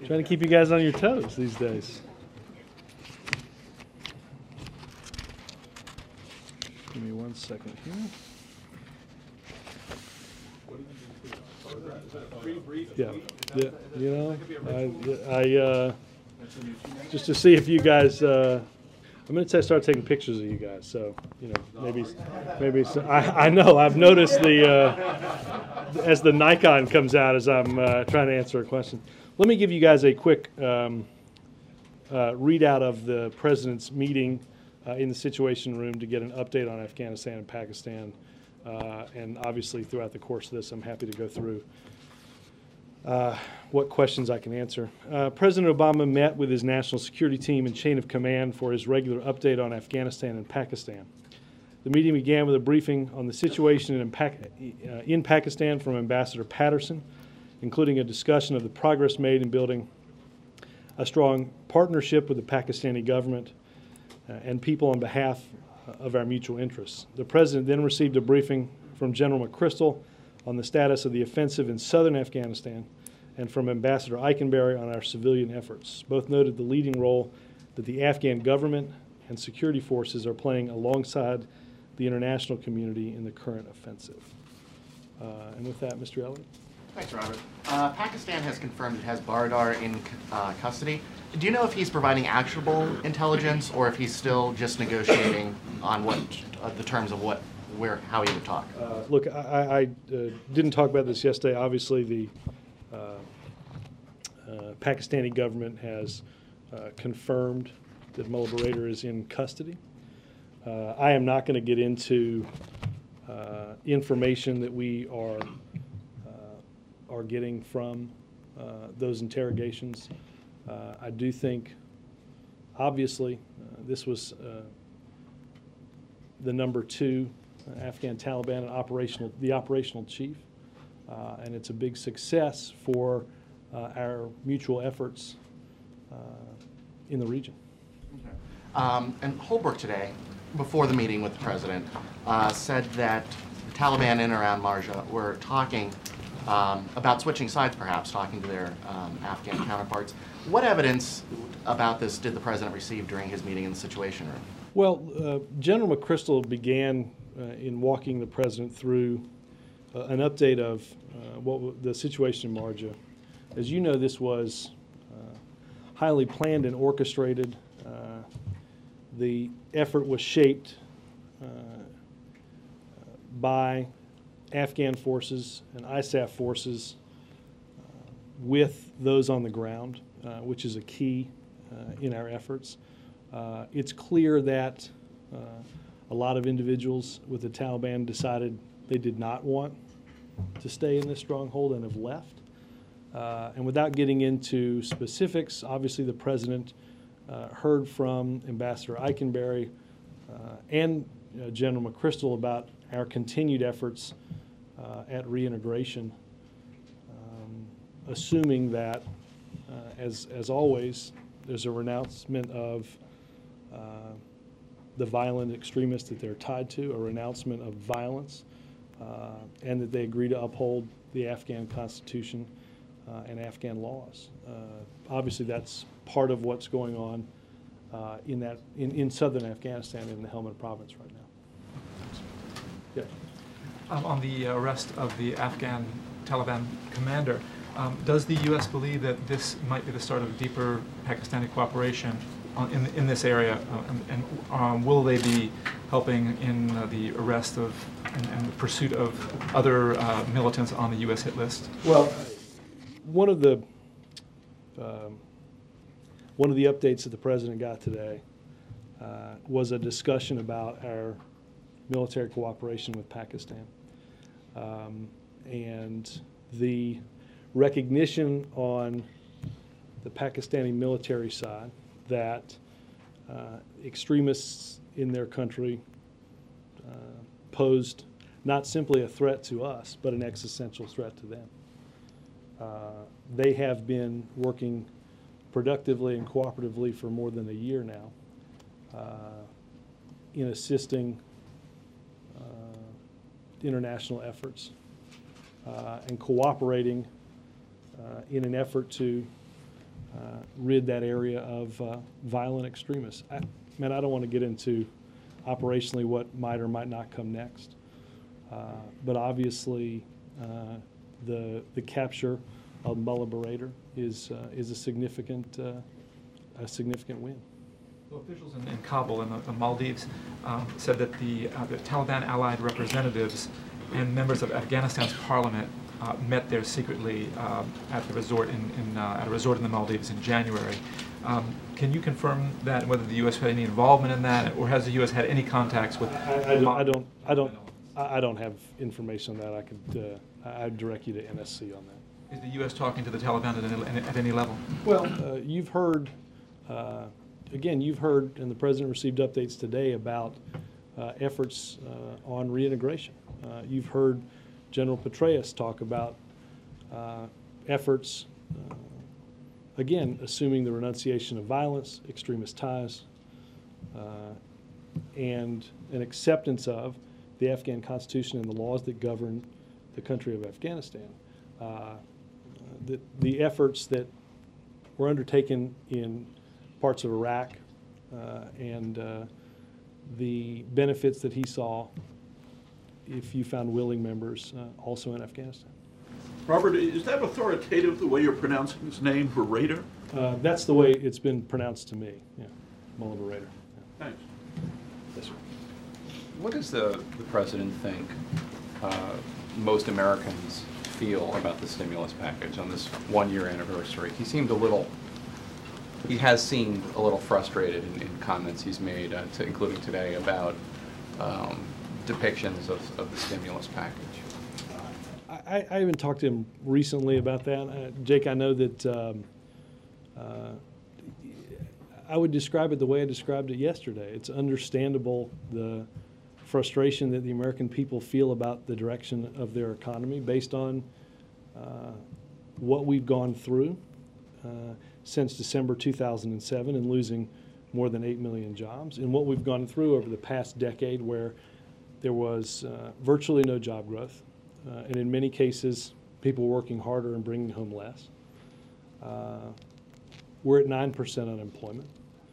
Trying to keep you guys on your toes these days. Give me 1 second here. Yeah, yeah. You know, just to see if you guys. I'm going to start taking pictures of you guys. So you know, maybe. I know. I've noticed as the Nikon comes out as I'm trying to answer a question. Let me give you guys a quick readout of the president's meeting in the Situation Room to get an update on Afghanistan and Pakistan. And obviously, throughout the course of this, I'm happy to go through what questions I can answer. President Obama met with his national security team and chain of command for his regular update on Afghanistan and Pakistan. The meeting began with a briefing on the situation in Pakistan from Ambassador Patterson, including a discussion of the progress made in building a strong partnership with the Pakistani government and people on behalf of our mutual interests. The President then received a briefing from General McChrystal on the status of the offensive in southern Afghanistan and from Ambassador Eikenberry on our civilian efforts. Both noted the leading role that the Afghan government and security forces are playing alongside the international community in the current offensive. And with that, Mr. Elliott. Thanks, Robert. Pakistan has confirmed it has Baradar in custody. Do you know if he's providing actionable intelligence or if he's still just negotiating on what the terms of how he would talk? Look, I didn't talk about this yesterday. Obviously, the Pakistani government has confirmed that Mullah Baradar is in custody. I am not going to get into information that we are getting from those interrogations. I do think, obviously, this was the number 2 Afghan Taliban and the operational chief, and it's a big success for our mutual efforts in the region. Okay. And Holbrooke today, before the meeting with the president, said that the Taliban in and around Marja were talking about switching sides, perhaps, talking to their Afghan counterparts. What evidence about this did the president receive during his meeting in the Situation Room? Well, General McChrystal began in walking the president through an update of the situation in Marja. As you know, this was highly planned and orchestrated. The effort was shaped by Afghan forces and ISAF forces with those on the ground, which is a key in our efforts. It's clear that a lot of individuals with the Taliban decided they did not want to stay in this stronghold and have left. And without getting into specifics, obviously the president heard from Ambassador Eikenberry and General McChrystal about our continued efforts at reintegration, assuming that, as always, there's a renouncement of the violent extremists that they're tied to, a renouncement of violence, and that they agree to uphold the Afghan Constitution and Afghan laws. Obviously, that's part of what's going on in southern Afghanistan, in the Helmand province right now. Yeah. On the arrest of the Afghan Taliban commander, does the U.S. believe that this might be the start of deeper Pakistani cooperation in this area, and will they be helping in the arrest of and the pursuit of other militants on the U.S. hit list? Well, one of the updates that the president got today was a discussion about our military cooperation with Pakistan, and the recognition on the Pakistani military side that extremists in their country posed not simply a threat to us, but an existential threat to them. They have been working productively and cooperatively for more than a year now in assisting international efforts and cooperating in an effort to rid that area of violent extremists. I don't want to get into operationally what might or might not come next, but obviously the capture of Mullah Bereder is a significant win. Well, officials in Kabul and the Maldives said that the Taliban allied representatives and members of Afghanistan's parliament met there secretly at the resort at a resort in the Maldives in January. Can you confirm that, and whether the U.S. had any involvement in that, or has the U.S. had any contacts with? I don't have information on that. I'd direct you to NSC on that. Is the U.S. talking to the Taliban at any level? Well, you've heard, again, and the President received updates today about efforts on reintegration. You've heard General Petraeus talk about efforts, again, assuming the renunciation of violence, extremist ties, and an acceptance of the Afghan Constitution and the laws that govern the country of Afghanistan. The efforts that were undertaken in parts of Iraq and the benefits that he saw if you found willing members also in Afghanistan. Robert, is that authoritative, the way you're pronouncing his name, Bereder? That's the way it's been pronounced to me, yeah, Mullah Bereder. Yeah. Thanks. Yes, sir. What does the president think most Americans feel about the stimulus package on this one-year anniversary? He has seemed a little frustrated in comments he's made, including today, about depictions of the stimulus package. I haven't talked to him recently about that. Jake, I know that I would describe it the way I described it yesterday. It's understandable the frustration that the American people feel about the direction of their economy based on what we've gone through since December 2007 and losing more than 8 million jobs, and what we've gone through over the past decade where there was virtually no job growth, and in many cases people working harder and bringing home less. We're at 9% unemployment,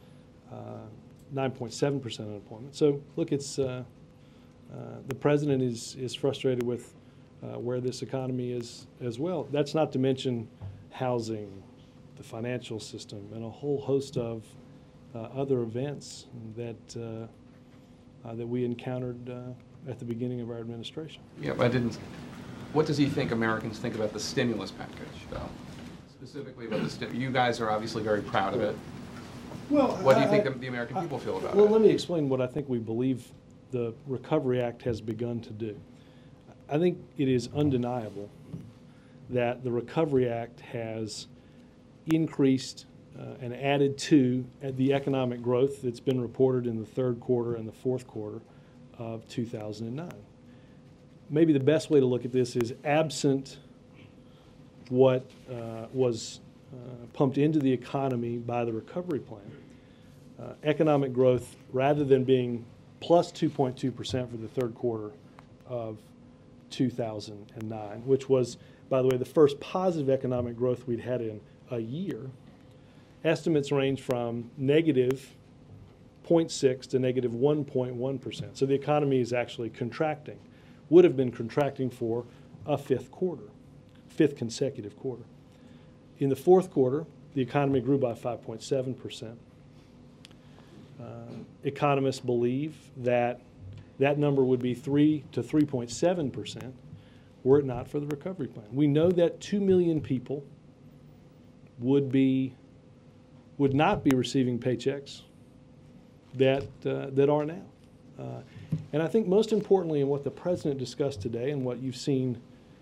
9.7% unemployment. So look, it's the president is frustrated with where this economy is as well. That's not to mention housing, the financial system, and a whole host of other events that that we encountered at the beginning of our administration. Yeah, but what does he think Americans think about the stimulus package, though? Specifically about you guys are obviously very proud of it. Well, what do you think the American people feel about it? Well, let me explain what I think we believe the Recovery Act has begun to do. I think it is undeniable that the Recovery Act has increased and added to the economic growth that's been reported in the third quarter and the fourth quarter of 2009. Maybe the best way to look at this is absent what was pumped into the economy by the recovery plan. Economic growth, rather than being plus 2.2% for the third quarter of 2009, which was, by the way, the first positive economic growth we'd had in a year, estimates range from negative 0.6 to negative 1.1%. So the economy is actually contracting, would have been contracting for a fifth consecutive quarter. In the fourth quarter, the economy grew by 5.7%. Economists believe that that number would be 3 to 3.7% were it not for the recovery plan. We know that 2 million people would not be receiving paychecks that are now. And I think most importantly, in what the president discussed today and what you've seen,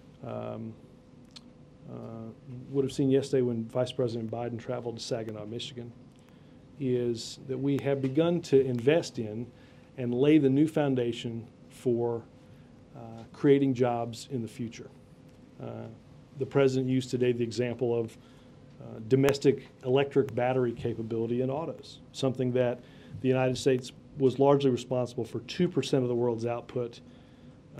would have seen yesterday when Vice President Biden traveled to Saginaw, Michigan, is that we have begun to invest in and lay the new foundation for creating jobs in the future. The president used today the example of domestic electric battery capability in autos, something that the United States was largely responsible for 2% of the world's output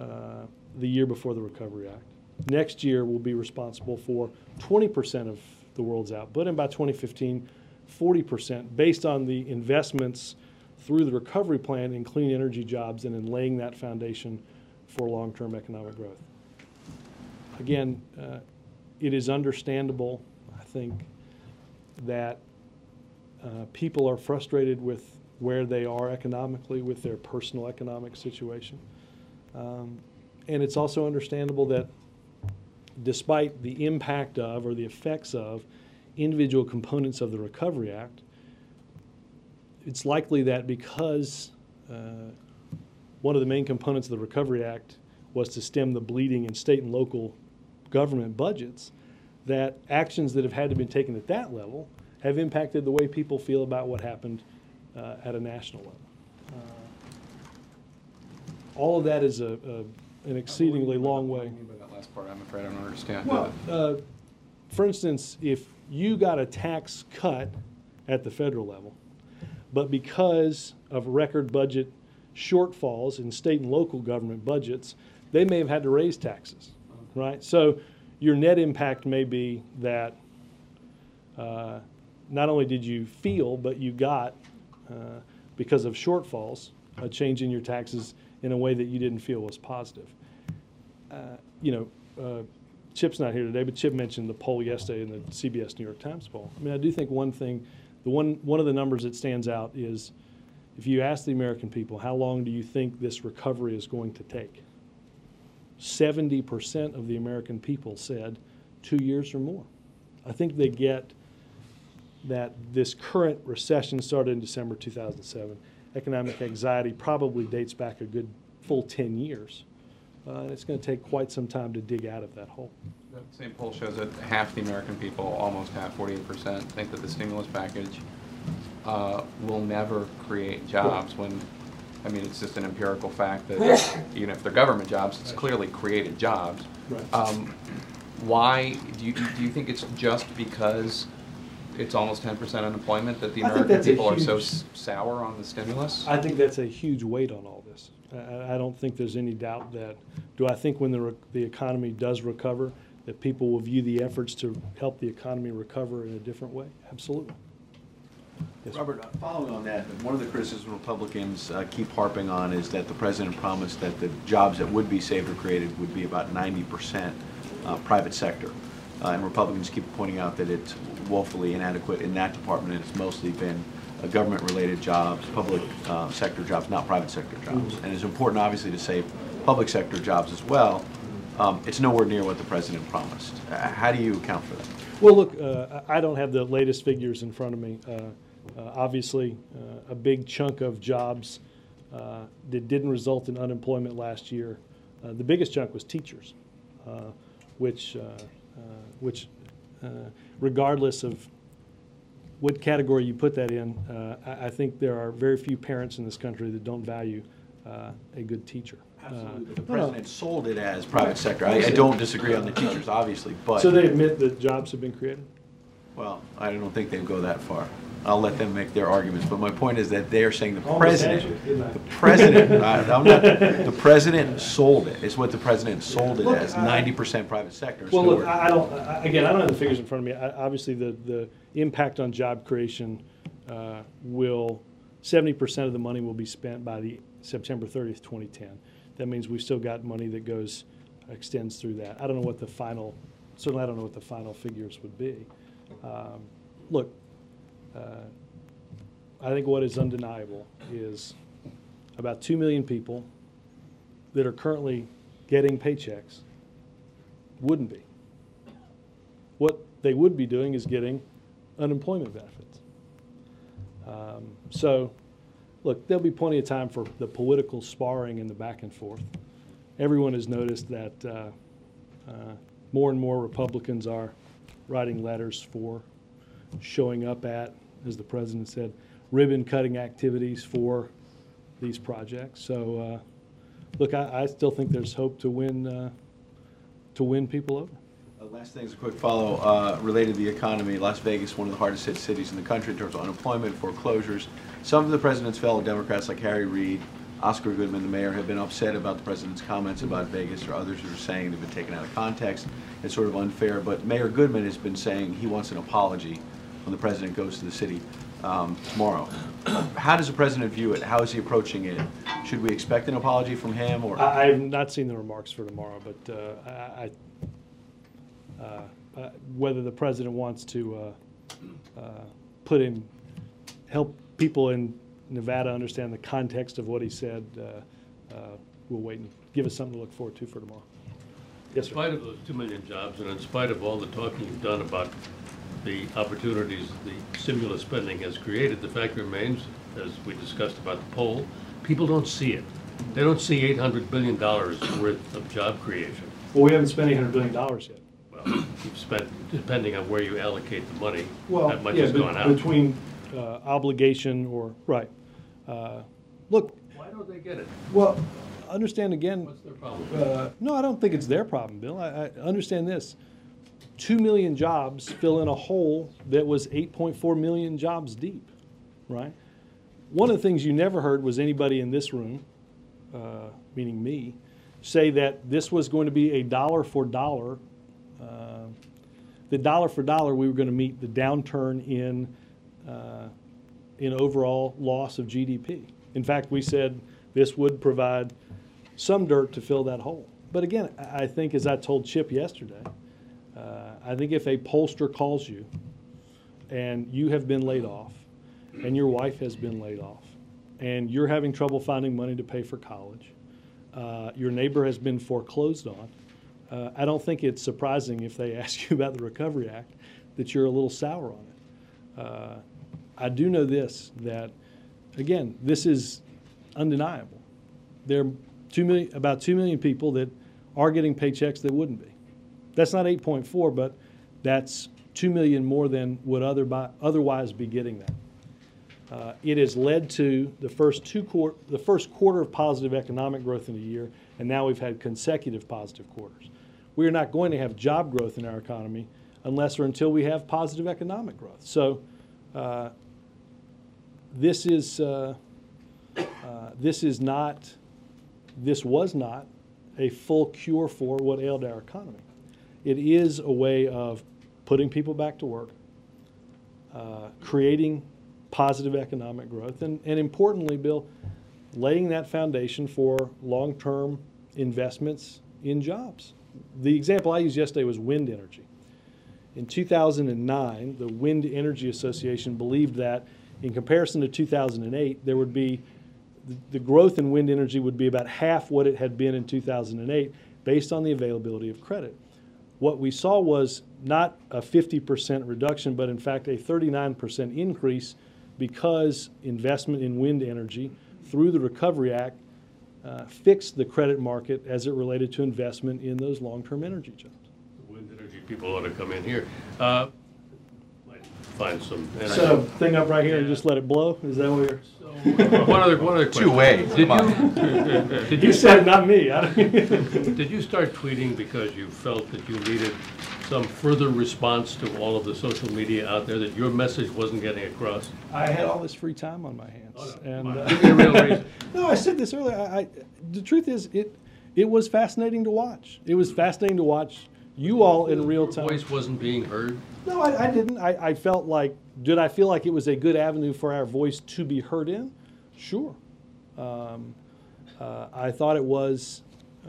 the year before the Recovery Act. Next year, we'll be responsible for 20% of the world's output, and by 2015, 40%, based on the investments through the recovery plan in clean energy jobs and in laying that foundation for long-term economic growth. Again, it is understandable, I think, that people are frustrated with where they are economically, with their personal economic situation. And it's also understandable that despite the impact of or the effects of individual components of the Recovery Act, it's likely that because one of the main components of the Recovery Act was to stem the bleeding in state and local government budgets, that actions that have had to be taken at that level have impacted the way people feel about what happened at a national level. All of that is an exceedingly long way. What do you mean by that last part? I'm afraid I don't understand. Well, for instance, if you got a tax cut at the federal level, but because of record budget shortfalls in state and local government budgets, they may have had to raise taxes, right? So your net impact may be that not only did you feel, but you got, because of shortfalls, a change in your taxes in a way that you didn't feel was positive. Chip's not here today, but Chip mentioned the poll yesterday in the CBS New York Times poll. I mean, I do think one thing, one of the numbers that stands out is if you ask the American people, how long do you think this recovery is going to take? 70% of the American people said 2 years or more. I think they get that this current recession started in December 2007. Economic anxiety probably dates back a good full 10 years. And it's going to take quite some time to dig out of that hole. The same poll shows that half the American people, almost half, 48%, think that the stimulus package will never create jobs when, I mean, it's just an empirical fact that even if they're government jobs, it's clearly created jobs. Right. Why, do you think it's just because it's almost 10% unemployment that the I think American that's a people are so huge- sour on the stimulus? I think that's a huge weight on all this. I don't think there's any doubt that, do I think when the economy does recover, that people will view the efforts to help the economy recover in a different way? Absolutely. Yes, sir. Robert, following on that, one of the criticisms Republicans keep harping on is that the president promised that the jobs that would be saved or created would be about 90% private sector. And Republicans keep pointing out that it's woefully inadequate in that department, and it's mostly been government-related jobs, public sector jobs, not private sector jobs. And it's important, obviously, to save public sector jobs as well. It's nowhere near what the president promised. How do you account for that? Well, look, I don't have the latest figures in front of me. Obviously, a big chunk of jobs that didn't result in unemployment last year. The biggest chunk was teachers, which regardless of what category you put that in, I think there are very few parents in this country that don't value a good teacher. Absolutely. The president sold it as private sector. I don't disagree on the teachers, obviously, but... So they admit that jobs have been created? Well, I don't think they'd go that far. I'll let them make their arguments, but my point is that they are saying the president sold it. It's what the president sold it as, 90% private sector. Well, look, I don't have the figures in front of me. Obviously, the impact on job creation 70% of the money will be spent by the September 30th, 2010. That means we've still got money that extends through that. I don't know what the final figures would be. Look, I think what is undeniable is about 2 million people that are currently getting paychecks wouldn't be. What they would be doing is getting unemployment benefits. So, look, there'll be plenty of time for the political sparring and the back and forth. Everyone has noticed that more and more Republicans are writing letters for showing up at, as the president said, ribbon-cutting activities for these projects. So, look, I still think there's hope to win people over. Last thing is a quick follow related to the economy. Las Vegas, one of the hardest hit cities in the country in terms of unemployment, foreclosures. Some of the president's fellow Democrats, like Harry Reid, Oscar Goodman, the mayor, have been upset about the president's comments about Vegas, or others who are saying they've been taken out of context. It's sort of unfair, but Mayor Goodman has been saying he wants an apology when the president goes to the city tomorrow. How does the president view it? How is he approaching it? Should we expect an apology from him? Or I have not seen the remarks for tomorrow, but whether the president wants to help people in Nevada understand the context of what he said, we'll wait and give us something to look forward to for tomorrow. Yes, In sir. spite of those 2 million jobs, and in spite of all the talking you've done about the opportunities the stimulus spending has created, the fact remains, as we discussed about the poll, people don't see it. They don't see $800 billion worth of job creation. Well, we haven't spent $800 billion yet. Well, you've spent, depending on where you allocate the money, Well, that much yeah, has gone out. between obligation or, right. Look, Why don't they get it? well, understand again, What's their problem? no, I don't think it's their problem, Bill. I understand this. 2 million jobs fill in a hole that was 8.4 million jobs deep, right? One of the things you never heard was anybody in this room, meaning me, say that this was going to be a dollar for dollar. The dollar for dollar, we were going to meet the downturn in overall loss of GDP. In fact, we said this would provide some dirt to fill that hole. But again, I think, as I told Chip yesterday, I think if a pollster calls you and you have been laid off and your wife has been laid off and you're having trouble finding money to pay for college, your neighbor has been foreclosed on, I don't think it's surprising if they ask you about the Recovery Act that you're a little sour on it. I do know this, that, again, this is undeniable. There are about 2 million people that are getting paychecks that wouldn't be. That's not 8.4, but that's 2 million more than would otherwise be getting that. It has led to the first quarter of positive economic growth in a year, and now we've had consecutive positive quarters. We are not going to have job growth in our economy unless or until we have positive economic growth. So this was not a full cure for what ailed our economy. It is a way of putting people back to work, creating positive economic growth, and importantly, Bill, laying that foundation for long-term investments in jobs. The example I used yesterday was wind energy. In 2009, the Wind Energy Association believed that in comparison to 2008, there would be the growth in wind energy would be about half what it had been in 2008 based on the availability of credit. What we saw was not a 50% reduction, but in fact a 39% increase because investment in wind energy through the Recovery Act fixed the credit market as it related to investment in those long-term energy jobs. The wind energy people ought to come in here. Might find some. Set a thing up right here and just let it blow? Is that what you're... One other question. two ways. Did You you said it, not me. Did you start tweeting because you felt that you needed some further response to all of the social media out there, that your message wasn't getting across? I had all this free time on my hands. Oh, no. And, Come on, give me a real reason. no, I said this earlier. The truth is, it was fascinating to watch. It was fascinating to watch you all in real time. Your voice wasn't being heard? No, I didn't. I felt like, did I feel like it was a good avenue for our voice to be heard in? Sure. I thought it was,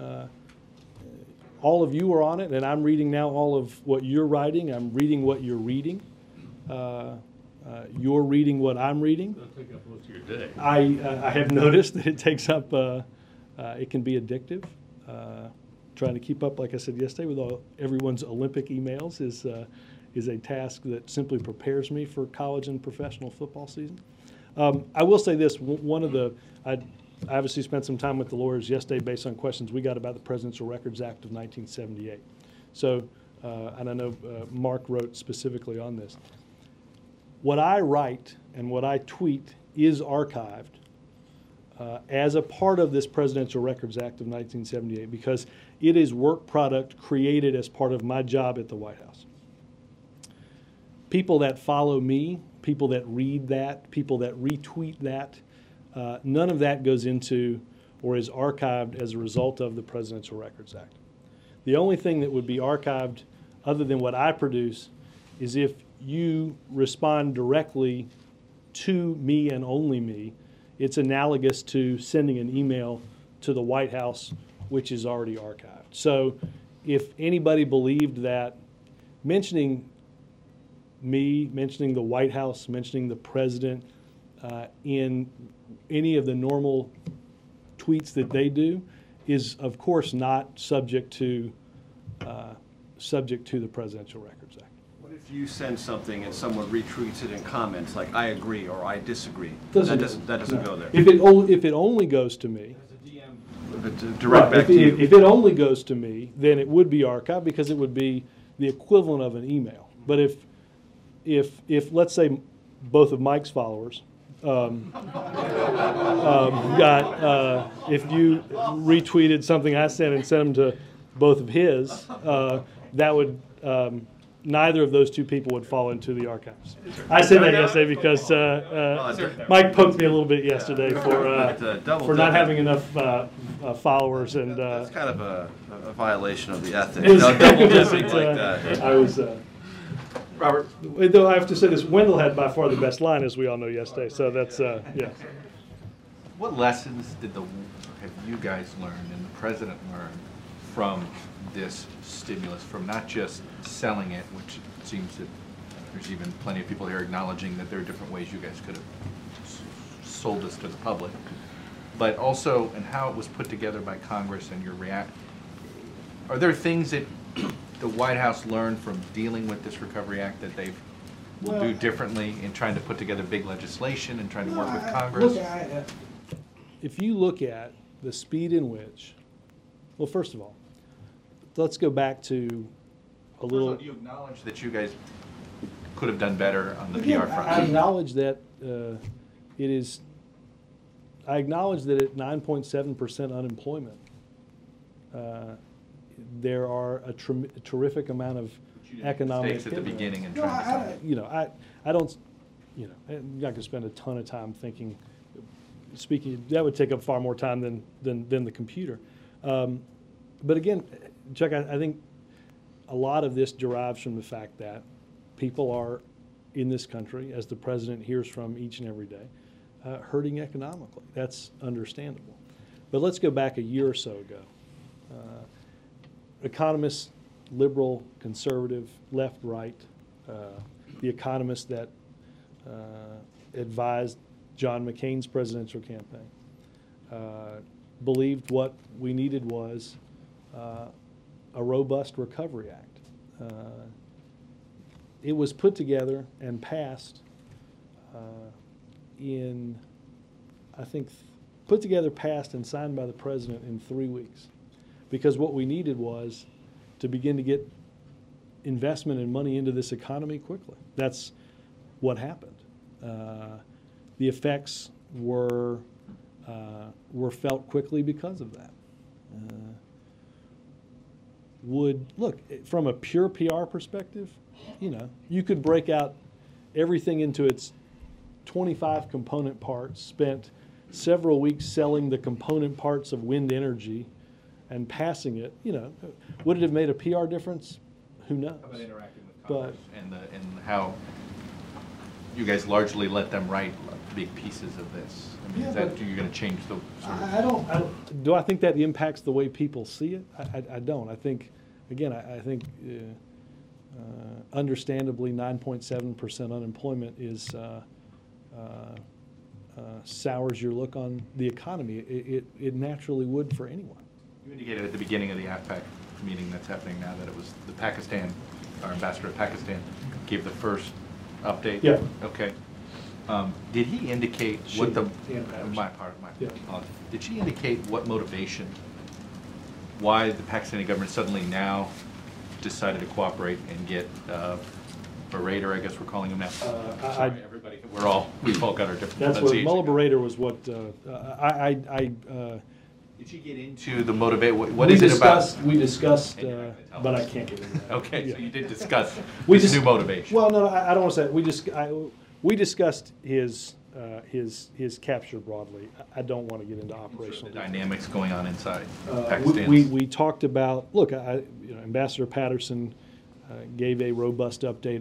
all of you were on it, and I'm reading now all of what you're writing. I'm reading what you're reading. You're reading what I'm reading. That'll take up most of your day. I have noticed that it takes up, it can be addictive. Trying to keep up, like I said yesterday, with everyone's Olympic emails is a task that simply prepares me for college and professional football season. I will say this, I obviously spent some time with the lawyers yesterday based on questions we got about the Presidential Records Act of 1978. So, and I know Mark wrote specifically on this. What I write and what I tweet is archived as a part of this Presidential Records Act of 1978 because it is work product created as part of my job at the White House. People that follow me, people that read that, people that retweet that, None of that goes into or is archived as a result of the Presidential Records Act. The only thing that would be archived other than what I produce is if you respond directly to me and only me. It's analogous to sending an email to the White House, which is already archived. So if anybody believed that mentioning me, mentioning the White House, mentioning the president in any of the normal tweets that they do is, of course, not subject to the Presidential Records Act. What if you send something and someone retweets it in comments, like "I agree" or "I disagree"? Doesn't that doesn't go there. If it only goes to me, If it's direct back to you. if it only goes to me, then it would be archived because it would be the equivalent of an email. But if let's say both of Mike's followers if you retweeted something I sent and sent them to both of his, that would neither of those two people would fall into the archives. I said that yesterday because Mike poked me a little bit yesterday for not having enough followers, and That's kind of a violation of the ethics. it was- Double dipping like that. I was. Robert? Though I have to say this, Wendell had by far the best line, as we all know yesterday. So that's yeah. What lessons have you guys learned and the president learned from this stimulus, from not just selling it, which it seems that there's even plenty of people here acknowledging that there are different ways you guys could have sold this to the public, but also in how it was put together by Congress and your react. Are there things that the White House learned from dealing with this Recovery Act that they will do differently in trying to put together big legislation and trying to work with Congress? Look, if you look at the speed in which, well, first of all, let's go back to a little. Do you acknowledge that you guys could have done better on the Again, PR front? I acknowledge that it is. I acknowledge that at 9.7% unemployment, there are a terrific amount of economic. Mistakes at the beginning and No, trying to. I don't. I'm not going to spend a ton of time speaking. That would take up far more time than the computer. But again, Chuck, I think a lot of this derives from the fact that people are in this country, as the president hears from each and every day, hurting economically. That's understandable. But let's go back a year or so ago. Economists, liberal, conservative, left, right, the economists that advised John McCain's presidential campaign believed what we needed was a robust Recovery Act. It was put together and passed passed and signed by the president in 3 weeks. Because what we needed was to begin to get investment and money into this economy quickly. That's what happened. The effects were felt quickly because of that. Look, from a pure PR perspective, you could break out everything into its 25 component parts, spent several weeks selling the component parts of wind energy and passing it. Would it have made a PR difference? Who knows? How about interacting with Congress and how you guys largely let them write big pieces of this? I mean, you're going to change the sort of... Do I think that impacts the way people see it? I don't. I think, again, I think understandably 9.7% unemployment is sours your look on the economy. It naturally would for anyone. You indicated at the beginning of the AFPAC meeting that's happening now that it was our ambassador of Pakistan gave the first update. Yeah. Okay. Did he indicate what Yeah. Did she indicate what motivation, why the Pakistani government suddenly now decided to cooperate and get Berater, I guess we're calling him now? Sorry, everybody. We've all got our different That's what pronunciations. Mullah Berater was. What Did she get into the motivation? What is it about? We discussed, And you're not gonna tell but us. I can't get into that. Okay, so Yeah. you did discuss We this dis- new motivation. Well, no, I don't want to say it. We discussed his his capture broadly. I don't want to get into The operational details. dynamics going on inside We Pakistan. talked about, look, Ambassador Patterson gave a robust update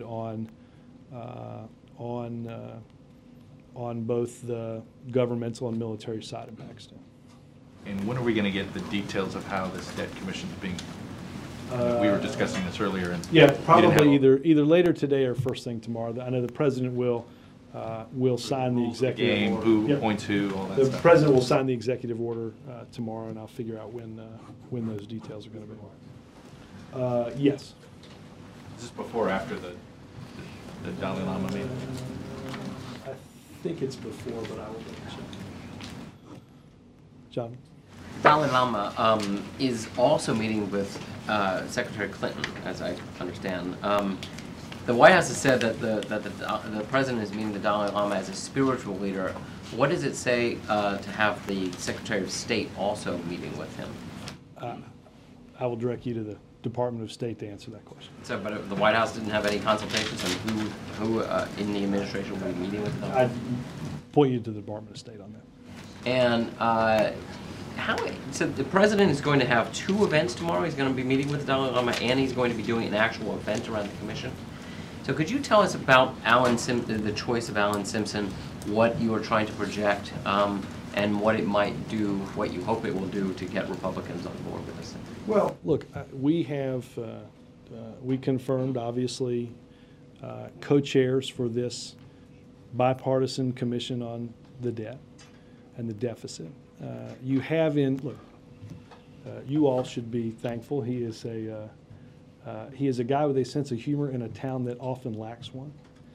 on both the governmental and military side of Pakistan. And when are we going to get the details of how this debt commission is being? We were discussing this earlier, and Yeah, you didn't probably have either later today or first thing tomorrow. I know the president will sign the rules of the executive game, order. who Yep. appoints who, all that The stuff. president will sign the executive order tomorrow, and I'll figure out when those details are going to be. Yes. Is this before or after the Dalai Lama meeting? I think it's before, but I will double check. John? Dalai Lama is also meeting with Secretary Clinton, as I understand. The White House has said that the president is meeting the Dalai Lama as a spiritual leader. What does it say to have the Secretary of State also meeting with him? I will direct you to the Department of State to answer that question. So, but the White House didn't have any consultations on who in the administration will be meeting with them? I'd point you to the Department of State on that. And so the president is going to have two events tomorrow. He's going to be meeting with the Dalai Lama, and he's going to be doing an actual event around the commission. So could you tell us about the choice of Alan Simpson, what you are trying to project, and what it might do, what you hope it will do to get Republicans on board with this? Well, look, we confirmed, obviously, co-chairs for this bipartisan commission on the debt and the deficit. You have you all should be thankful. He is a guy with a sense of humor in a town that often lacks one,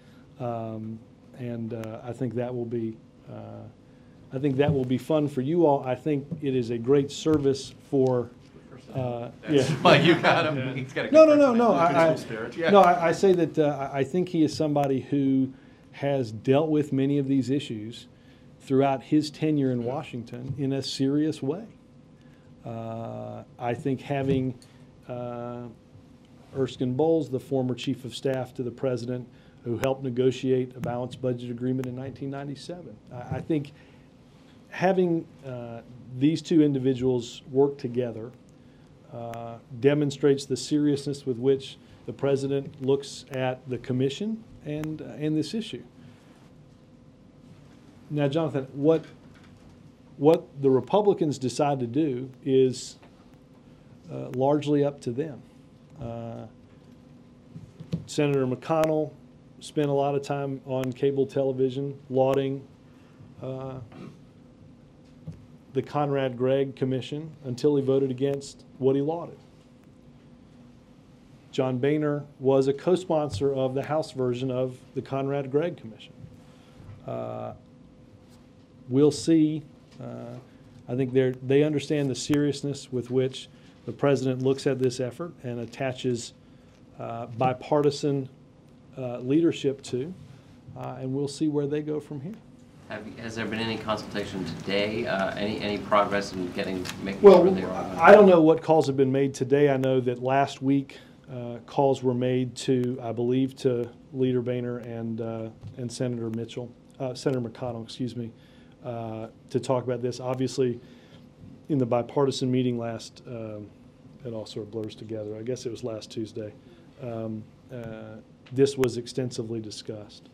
and I think that will be fun for you all. I think it is a great service for. Yeah. Well, you got him. He's got a No. good I say that I think he is somebody who has dealt with many of these issues throughout his tenure in Washington in a serious way. I think having Erskine Bowles, the former chief of staff to the president, who helped negotiate a balanced budget agreement in 1997, I think having these two individuals work together demonstrates the seriousness with which the president looks at the commission and this issue. Now, Jonathan, what the Republicans decide to do is largely up to them. Senator McConnell spent a lot of time on cable television lauding the Conrad Gregg Commission until he voted against what he lauded. John Boehner was a co-sponsor of the House version of the Conrad Gregg Commission. We'll see. I think they understand the seriousness with which the president looks at this effort and attaches bipartisan leadership to, and we'll see where they go from here. Has there been any consultation today? Any progress in making Well, sure they are? I don't know what calls have been made today. I know that last week calls were made to, I believe, to Leader Boehner and Senator Senator McConnell, excuse me, to talk about this. Obviously, in the bipartisan meeting last, it all sort of blurs together. I guess it was last Tuesday. This was extensively discussed.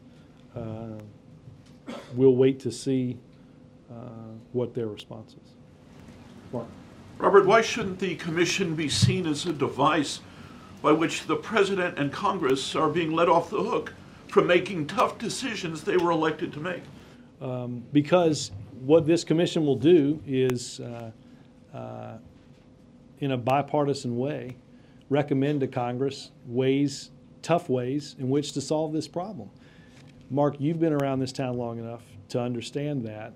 We'll wait to see what their response is. Mark. Robert, why shouldn't the commission be seen as a device by which the president and Congress are being let off the hook from making tough decisions they were elected to make? Because what this commission will do is, in a bipartisan way, recommend to Congress tough ways in which to solve this problem. Mark, you've been around this town long enough to understand that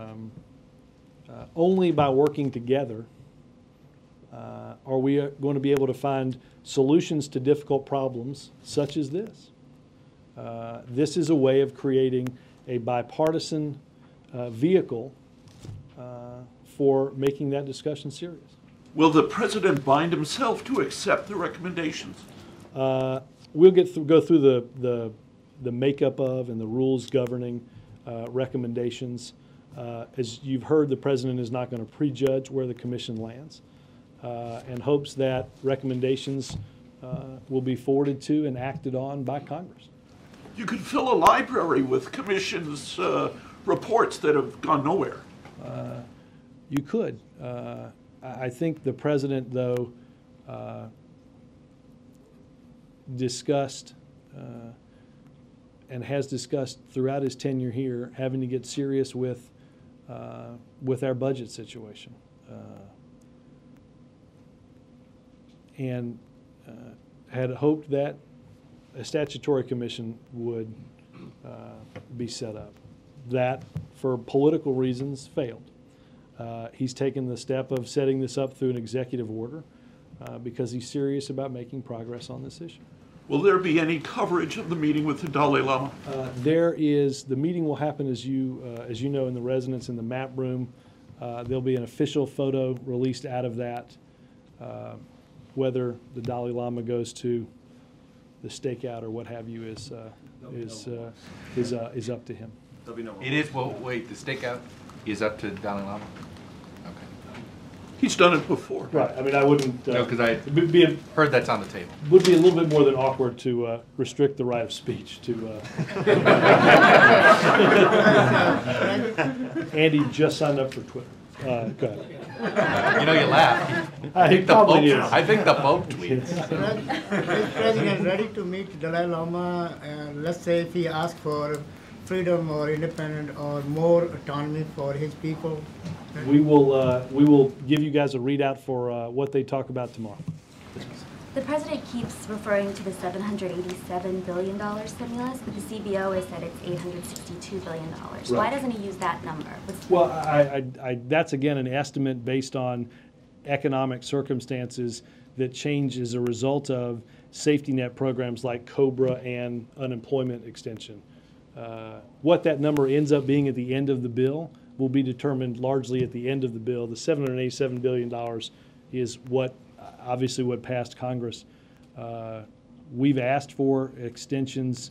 only by working together are we going to be able to find solutions to difficult problems such as this. This is a way of creating a bipartisan vehicle for making that discussion serious. Will the president bind himself to accept the recommendations? We'll go through the makeup of and the rules governing recommendations. As you've heard, the president is not going to prejudge where the commission lands and hopes that recommendations will be forwarded to and acted on by Congress. You could fill a library with commission's reports that have gone nowhere. You could. I think the president, though, discussed and has discussed throughout his tenure here having to get serious with our budget situation. And had hoped that a statutory commission would be set up. That, for political reasons, failed. He's taken the step of setting this up through an executive order because he's serious about making progress on this issue. Will there be any coverage of the meeting with the Dalai Lama? The meeting will happen, as you know, in the residence in the map room. There'll be an official photo released out of that. Whether the Dalai Lama goes to the stakeout or what have you is up to him. It is, well, wait, the stakeout is up to Dalai Lama? Okay. He's done it before. Right. I mean, I wouldn't. No, because I be heard that's on the table. would be a little bit more than awkward to restrict the right of speech to. Andy just signed up for Twitter. Go ahead. You know, you laugh. He probably is. I think the Pope tweets. Is President ready to meet Dalai Lama? Let's say if he asks for freedom or independence or more autonomy for his people. We will give you guys a readout for what they talk about tomorrow. The president keeps referring to the $787 billion stimulus, but the CBO has said it's $862 billion. Right. Why doesn't he use that number? Well, that's again an estimate based on economic circumstances that change as a result of safety net programs like COBRA and unemployment extension. What that number ends up being at the end of the bill will be determined largely at the end of the bill. The $787 billion is obviously what passed Congress. We've asked for extensions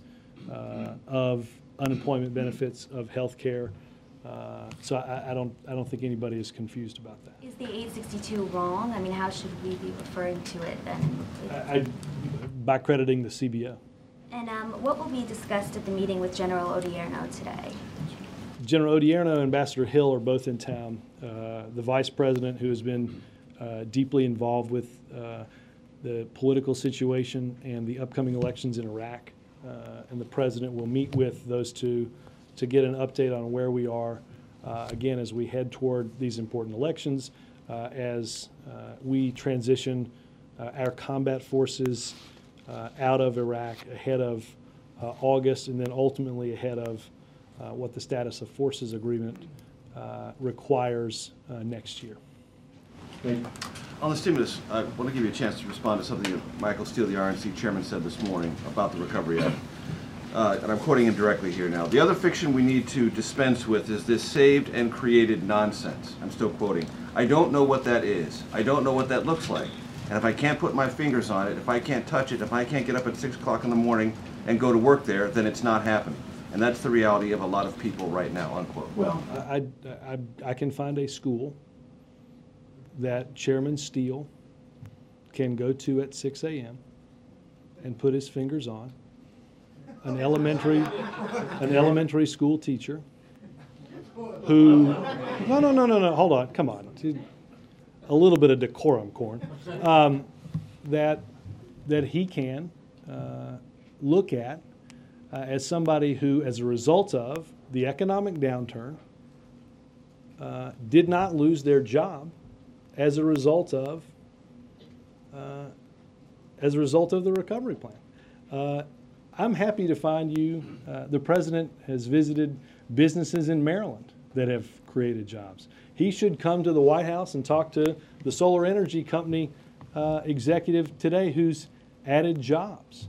of unemployment benefits, of health care. So I don't think anybody is confused about that. Is the 862 wrong? I mean, how should we be referring to it then? By crediting the CBO. And what will be discussed at the meeting with General Odierno today? General Odierno and Ambassador Hill are both in town. The vice president, who has been deeply involved with the political situation and the upcoming elections in Iraq, and the president will meet with those two to get an update on where we are, again, as we head toward these important elections, as we transition our combat forces out of Iraq ahead of August, and then ultimately ahead of what the status of forces agreement requires next year. On the stimulus, I want to give you a chance to respond to something that Michael Steele, the RNC chairman, said this morning about the Recovery Act. And I'm quoting him directly here now. "The other fiction we need to dispense with is this saved and created nonsense." I'm still quoting. "I don't know what that is. I don't know what that looks like. And if I can't put my fingers on it, if I can't touch it, if I can't get up at 6 o'clock in the morning and go to work there, then it's not happening. And that's the reality of a lot of people right now," unquote. Well, I can find a school that Chairman Steele can go to at 6 a.m. and put his fingers on, an elementary school teacher who, no, hold on, come on. A little bit of decorum, Corn. That he can look at as somebody who, as a result of the economic downturn, did not lose their job as a result of the recovery plan. I'm happy to find you. The president has visited businesses in Maryland that have created jobs. He should come to the White House and talk to the solar energy company executive today who's added jobs.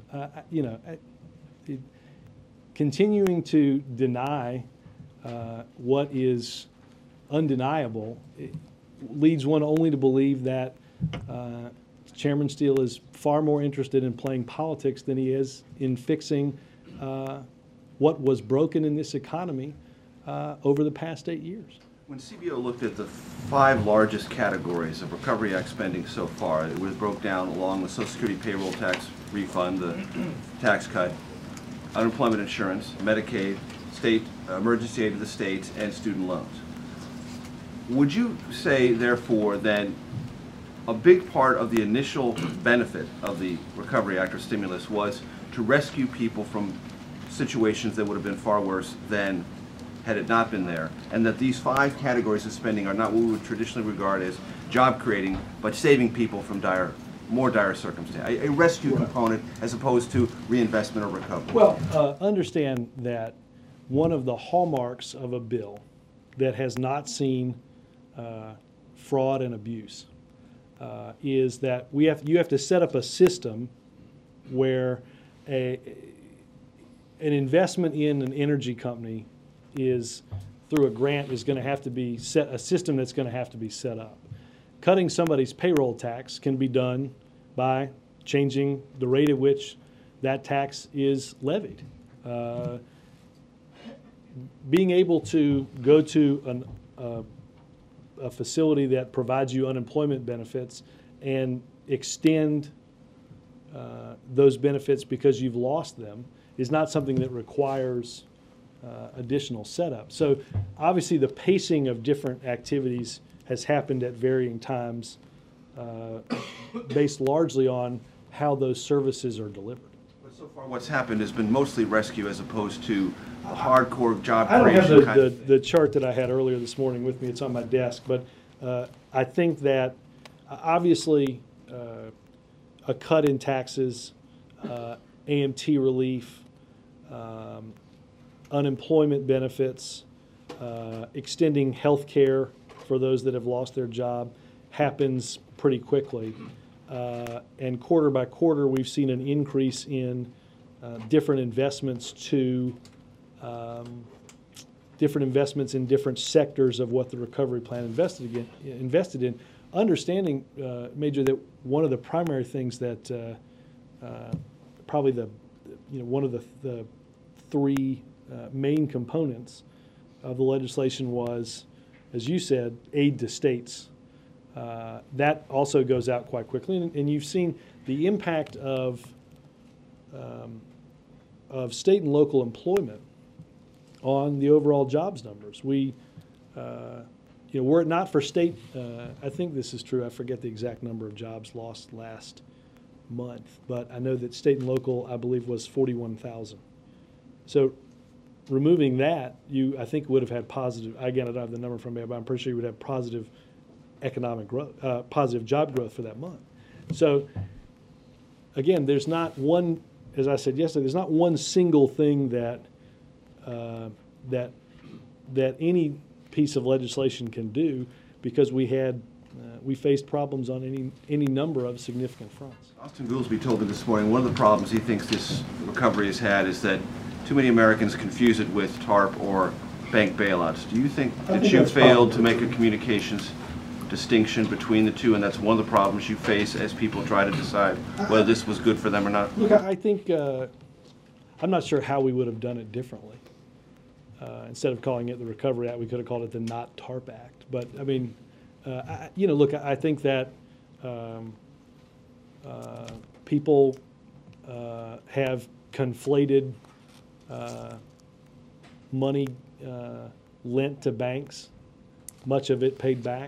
Continuing to deny what is undeniable leads one only to believe that Chairman Steele is far more interested in playing politics than he is in fixing what was broken in this economy over the past 8 years. When CBO looked at the 5 largest categories of Recovery Act spending so far, it was broke down along with Social Security payroll tax refund, the tax cut, unemployment insurance, Medicaid, state emergency aid to the states, and student loans. Would you say, therefore, that a big part of the initial benefit of the Recovery Act or stimulus was to rescue people from situations that would have been far worse than had it not been there, and that these 5 categories of spending are not what we would traditionally regard as job creating, but saving people from more dire circumstances, a rescue component as opposed to reinvestment or recovery? Well, understand that one of the hallmarks of a bill that has not seen fraud and abuse is that you have to set up a system where an investment in an energy company is through a grant is going to have to be a system that's going to have to be set up. Cutting somebody's payroll tax can be done by changing the rate at which that tax is levied. Being able to go to a facility that provides you unemployment benefits and extend those benefits because you've lost them is not something that requires additional setup. So obviously the pacing of different activities has happened at varying times based largely on how those services are delivered. But so far what's happened has been mostly rescue as opposed to the hardcore job I don't creation. have the chart that I had earlier this morning with me. It's on my desk. But I think that obviously a cut in taxes, AMT relief, unemployment benefits, extending health care for those that have lost their job happens pretty quickly. And quarter by quarter, we've seen an increase in different investments in different sectors of what the recovery plan invested in. Understanding, Major, that one of the primary things that probably one of the 3 main components of the legislation was, as you said, aid to states. That also goes out quite quickly, and you've seen the impact of state and local employment on the overall jobs numbers. Were it not for state, I think this is true. I forget the exact number of jobs lost last month, but I know that state and local, I believe, was 41,000. So removing that, I think would have had positive, again, I don't have the number from me, but I'm pretty sure you would have positive economic growth, positive job growth for that month. So again, there's not one, as I said yesterday, there's not one single thing that any piece of legislation can do, because we faced problems on any number of significant fronts. Austin Goolsbee told me this morning one of the problems he thinks this recovery has had is that too many Americans confuse it with TARP or bank bailouts. Do you think that you failed to make a communications distinction between the two, and that's one of the problems you face as people try to decide whether this was good for them or not? Look, I think, I'm not sure how we would have done it differently. Instead of calling it the Recovery Act, we could have called it the Not TARP Act. But I mean, look, I think that people have conflated money lent to banks, much of it paid back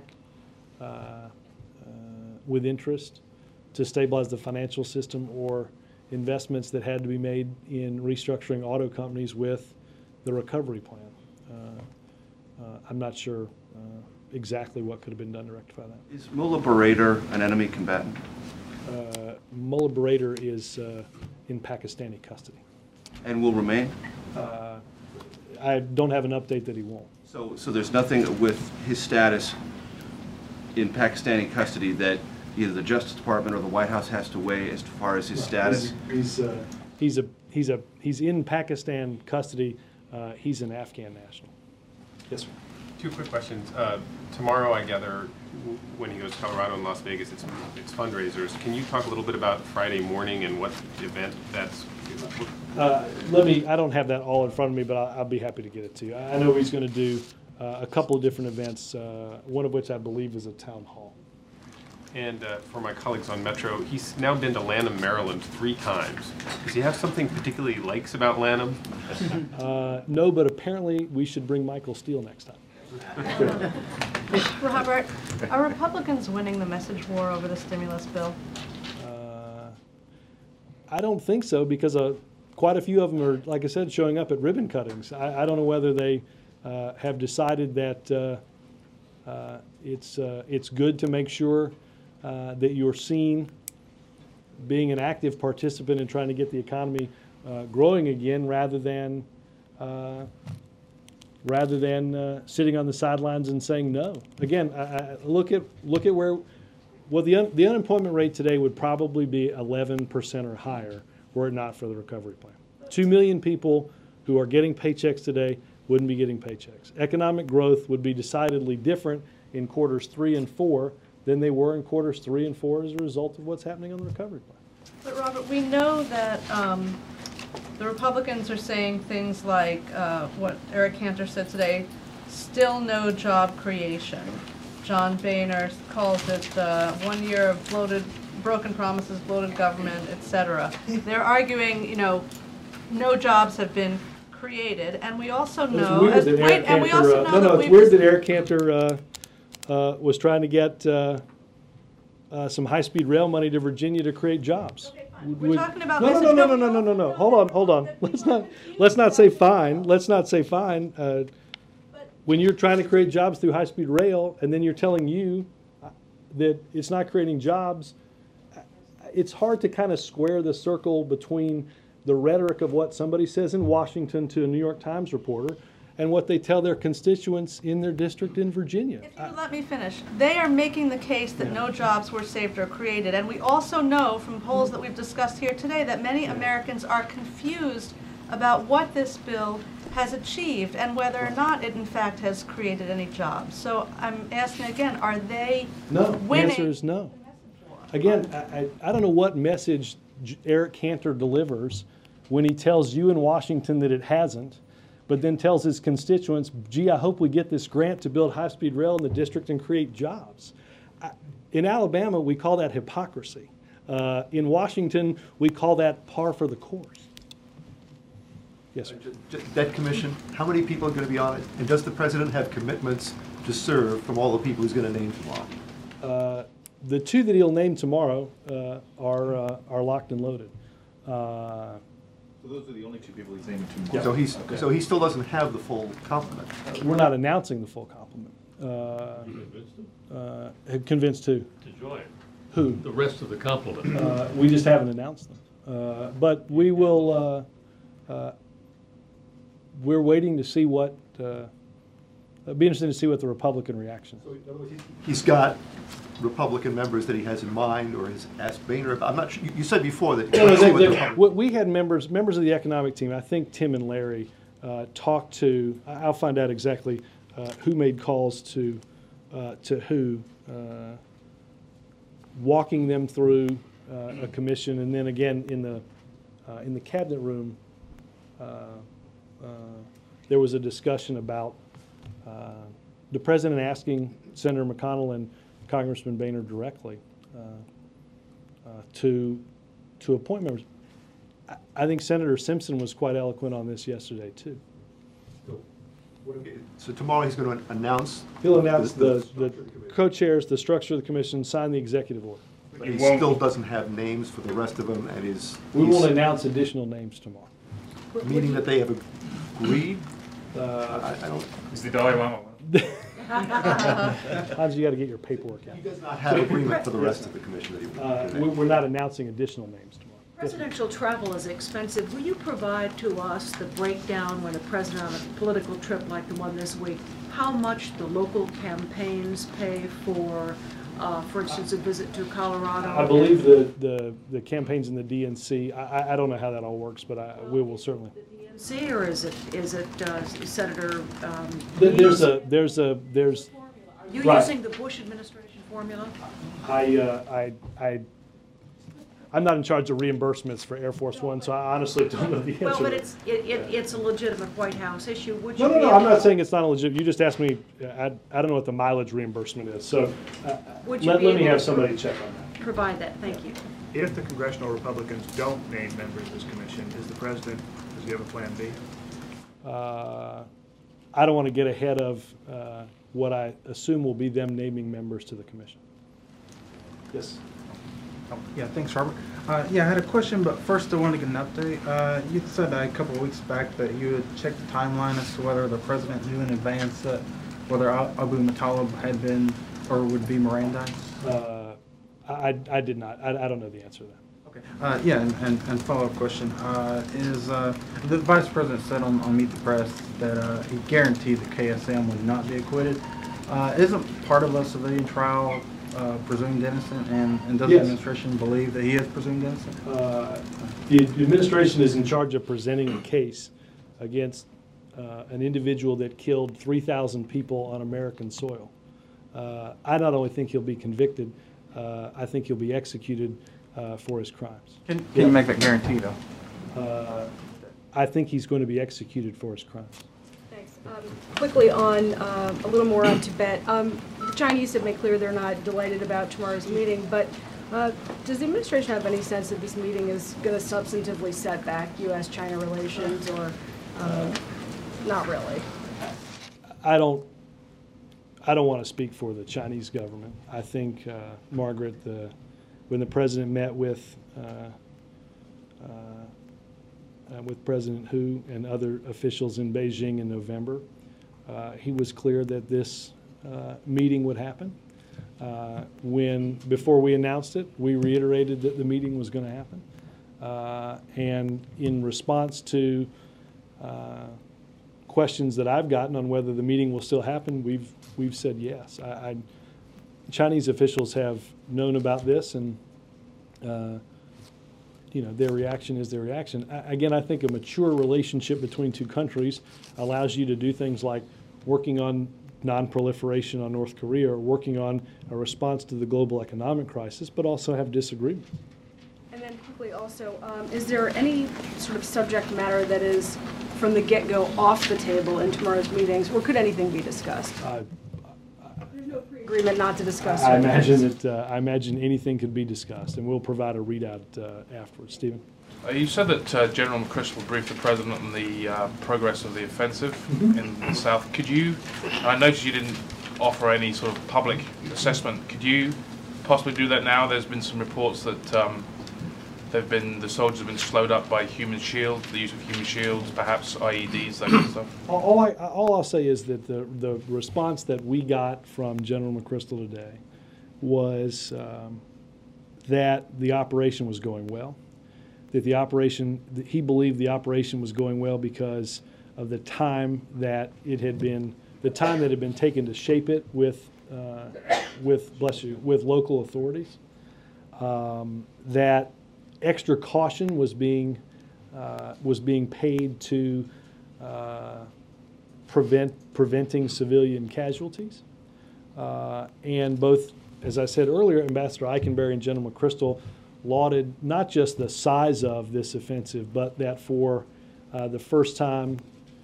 with interest to stabilize the financial system, or investments that had to be made in restructuring auto companies with the recovery plan. I'm not sure exactly what could have been done to rectify that. Is Mullah Barater an enemy combatant? Mullah Barater is in Pakistani custody. And will remain? I don't have an update that he won't. So there's nothing with his status in Pakistani custody that either the Justice Department or the White House has to weigh as far as his status? He's in Pakistan custody. He's an Afghan national. Yes, sir. 2 quick questions. Tomorrow, I gather, when he goes to Colorado and Las Vegas, it's fundraisers. Can you talk a little bit about Friday morning and what event that's? I don't have that all in front of me, but I'll be happy to get it to you. I know he's going to do a couple of different events, one of which I believe is a town hall. And for my colleagues on Metro, he's now been to Lanham, Maryland 3 times. Does he have something particularly he likes about Lanham? No, but apparently we should bring Michael Steele next time. Robert, are Republicans winning the message war over the stimulus bill? I don't think so, because quite a few of them are, like I said, showing up at ribbon cuttings. I don't know whether they have decided that it's good to make sure that you're seen being an active participant in trying to get the economy growing again, rather than sitting on the sidelines and saying no. Again, look at where. Well, the unemployment rate today would probably be 11% or higher were it not for the recovery plan. 2 million people who are getting paychecks today wouldn't be getting paychecks. Economic growth would be decidedly different in quarters 3 and 4 than they were in quarters 3 and 4 as a result of what's happening on the recovery plan. But Robert, we know that the Republicans are saying things like what Eric Cantor said today, still no job creation. John Boehner calls it 1 year of broken promises, bloated government, etc. They're arguing, no jobs have been created, and we also know. It's weird that Eric Cantor was trying to get some high-speed rail money to Virginia to create jobs. Okay, fine. We're talking about No. Hold on. Let's not say fine. Let's not say fine. When you're trying to create jobs through high-speed rail, and then you're telling you that it's not creating jobs, it's hard to kind of square the circle between the rhetoric of what somebody says in Washington to a New York Times reporter and what they tell their constituents in their district in Virginia. If you let me finish, they are making the case that no jobs were saved or created, and we also know from polls that we've discussed here today that many Americans are confused about what this bill has achieved and whether or not it in fact has created any jobs. So I'm asking again, are they winning? The answer is no. Again, I don't know what message Eric Cantor delivers when he tells you in Washington that it hasn't, but then tells his constituents, gee, I hope we get this grant to build high-speed rail in the district and create jobs. In Alabama, we call that hypocrisy. In Washington, we call that par for the course. Yes, sir. Debt Commission, how many people are going to be on it? And does the President have commitments to serve from all the people he's going to name tomorrow? The 2 that he'll name tomorrow are locked and loaded. So those are the only 2 people he's naming tomorrow. Yeah. So he still doesn't have the full complement. We're not announcing the full complement. Convinced who? To join. Who? The rest of the complement. We just haven't announced them. But we will. We're waiting to see what. It'd be interesting to see what the Republican reaction is. So in other words, he's got Republican members that he has in mind, or has asked Boehner. I'm not sure. You said before that. We had members of the economic team. I think Tim and Larry talked to. I'll find out exactly who made calls to who, walking them through a commission, and then again in the cabinet room. There was a discussion about the President asking Senator McConnell and Congressman Boehner directly to appoint members. I think Senator Simpson was quite eloquent on this yesterday, too. So tomorrow he's going to announce. He'll announce the co-chairs, the structure of the commission, sign the executive order. But he still doesn't have names for the rest of them, and we won't announce additional names tomorrow. Meaning that they have agreed? I don't. Is the Dalai Lama one? Hans, you got to get your paperwork out. He does not have agreement for the rest of the commission that he we're not announcing additional names tomorrow. Presidential travel is expensive. Will you provide to us the breakdown when a president on a political trip like the one this week, how much the local campaigns pay for instance, a visit to Colorado? I believe the campaigns in the DNC, I don't know how that all works, but we will certainly. The DNC, or is it Senator? There's. You using the Bush administration formula? I'm not in charge of reimbursements for Air Force One, so I honestly don't know the answer. Well, but to that. it's a legitimate White House issue. Would you No, be I'm able- not saying it's not a legit. You just asked me. I don't know what the mileage reimbursement is. So Would you let be me able have to somebody check on that. Provide that, thank you. If the congressional Republicans don't name members of this commission, does he have a plan B? I don't want to get ahead of what I assume will be them naming members to the commission. Yes. Yeah, thanks, Robert. Yeah, I had a question, but first I wanted to get an update. You said a couple of weeks back that you had checked the timeline as to whether the president knew in advance that whether Abu Muttalib had been or would be Mirandized. I did not. I don't know the answer to that. Okay. Yeah, and follow-up question is the vice president said on Meet the Press that he guaranteed that KSM would not be acquitted. Isn't part of a civilian trial presumed innocent, and does the administration believe that he is presumed innocent? The administration is in charge of presenting a case against an individual that killed 3,000 people on American soil. I not only think he'll be convicted, I think he'll be executed for his crimes. Can you make that guarantee, though? I think he's going to be executed for his crimes. Thanks. Quickly on a little more on Tibet. The Chinese have made clear they're not delighted about tomorrow's meeting, but does the administration have any sense that this meeting is going to substantively set back U.S.-China relations, or not really? I don't want to speak for the Chinese government. I think, Margaret, when the president met with President Hu and other officials in Beijing in November, he was clear that this meeting would happen. Before we announced it, we reiterated that the meeting was going to happen. And in response to questions that I've gotten on whether the meeting will still happen, we've said yes. Chinese officials have known about this, and their reaction is their reaction. Again, I think a mature relationship between two countries allows you to do things like working on non-proliferation on North Korea, or working on a response to the global economic crisis, but also have disagreement. And then quickly also, is there any sort of subject matter that is from the get-go off the table in tomorrow's meetings, or could anything be discussed? There's no pre-agreement not to discuss. I imagine anything could be discussed, and we'll provide a readout afterwards. Stephen? You said that General McChrystal briefed the President on the progress of the offensive in the South. Could you, and I noticed you didn't offer any sort of public assessment, could you possibly do that now? There's been some reports that the soldiers have been slowed up by human shields, the use of human shields, perhaps IEDs, that kind of stuff. All I'll say is that the response that we got from General McChrystal today was that the operation was going well. That he believed the operation was going well because of the time that it had been, taken to shape it with local authorities. That extra caution was being paid to preventing civilian casualties, and both, as I said earlier, Ambassador Eikenberry and General McChrystal lauded not just the size of this offensive, but that for the first time,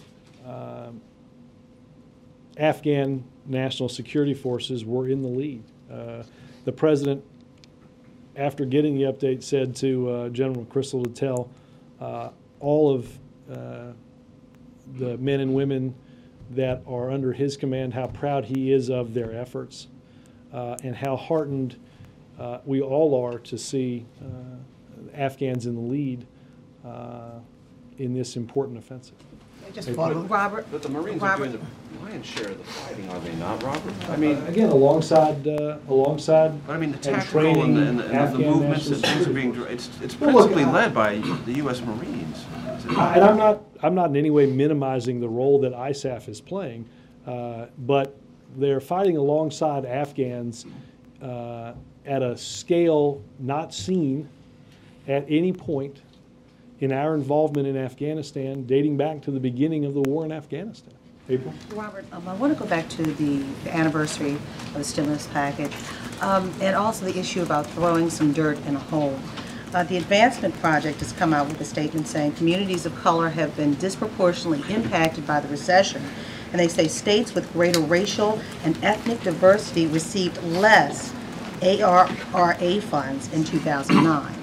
Afghan national security forces were in the lead. The president, after getting the update, said to General McChrystal to tell all of the men and women that are under his command how proud he is of their efforts and how heartened we all are to see Afghans in the lead in this important offensive. Robert. But the Marines are doing the lion's share of the fighting, are they not, Robert? I mean, again, alongside I mean, the tactical and the movements and things are being. It's principally led by the U.S. Marines. And I'm not in any way minimizing the role that ISAF is playing, but they're fighting alongside Afghans at a scale not seen at any point in our involvement in Afghanistan, dating back to the beginning of the war in Afghanistan. April? Robert, I want to go back to the anniversary of the stimulus package and also the issue about throwing some dirt in a hole. The Advancement Project has come out with a statement saying communities of color have been disproportionately impacted by the recession. And they say states with greater racial and ethnic diversity received less ARRA funds in 2009.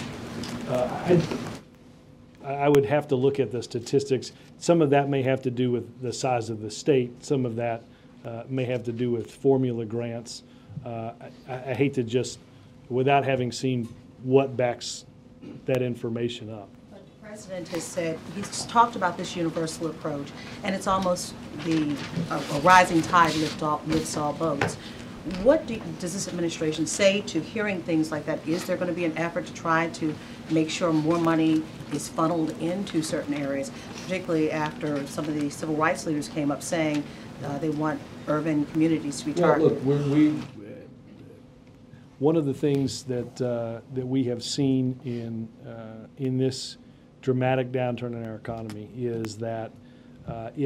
I would have to look at the statistics. Some of that may have to do with the size of the state. Some of that may have to do with formula grants. I hate to just, without having seen what backs that information up. But the President has said, he's talked about this universal approach, and it's almost a rising tide lifts all boats. What does this administration say to hearing things like that? Is there going to be an effort to try to make sure more money is funneled into certain areas, particularly after some of the civil rights leaders came up saying they want urban communities to be targeted? Well, look, one of the things that we have seen in this dramatic downturn in our economy is that the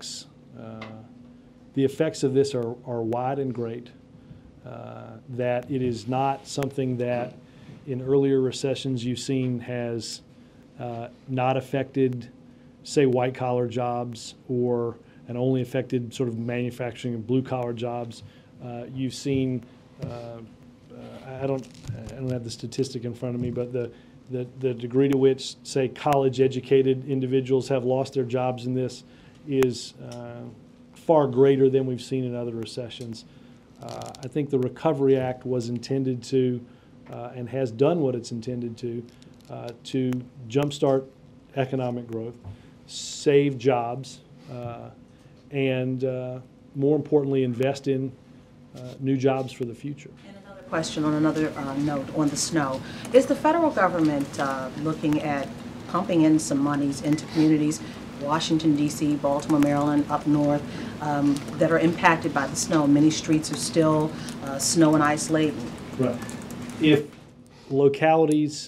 effects of this are wide and great. That it is not something that in earlier recessions you've seen has not affected, say, white-collar jobs and only affected sort of manufacturing and blue-collar jobs. You've seen, I don't have the statistic in front of me, but the degree to which, say, college-educated individuals have lost their jobs in this is far greater than we've seen in other recessions. I think the Recovery Act was intended to, and has done what it's intended to jumpstart economic growth, save jobs, and more importantly, invest in new jobs for the future. And another question on another note on the snow. Is the federal government looking at pumping in some monies into communities, Washington, D.C., Baltimore, Maryland, up north, that are impacted by the snow? Many streets are still snow and ice laden. Right. If localities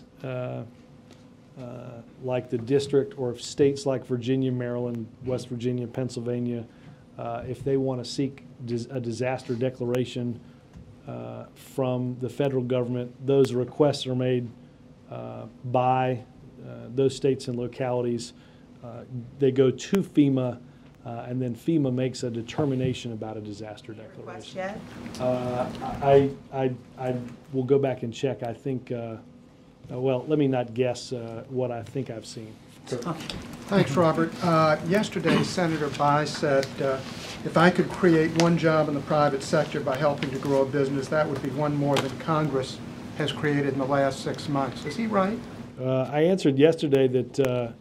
like the district, or if states like Virginia, Maryland, West Virginia, Pennsylvania, if they want to seek a disaster declaration from the federal government, those requests are made by those states and localities. They go to FEMA, and then FEMA makes a determination about a disaster declaration. Yet? I will go back and check. I think, well, let me not guess what I think I've seen. Thanks, Robert. Yesterday, Senator Bayh said, if I could create one job in the private sector by helping to grow a business, that would be one more than Congress has created in the last 6 months. Is he right? I answered yesterday that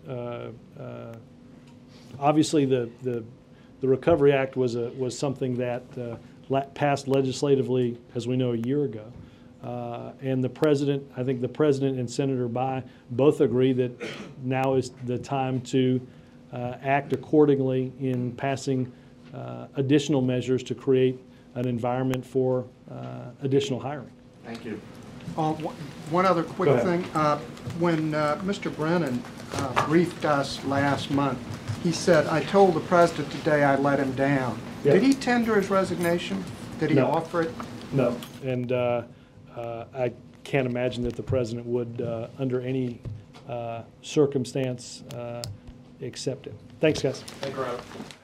obviously the Recovery Act was something that passed legislatively, as we know, a year ago. And the President, I think the President and Senator Bayh both agree that now is the time to act accordingly in passing additional measures to create an environment for additional hiring. Thank you. One other quick thing. When Mr. Brennan briefed us last month, he said, I told the President today I let him down. Yeah. Did he tender his resignation? Did he offer it? No. And I can't imagine that the President would, under any circumstance, accept it. Thanks, guys. Thank you, Robert.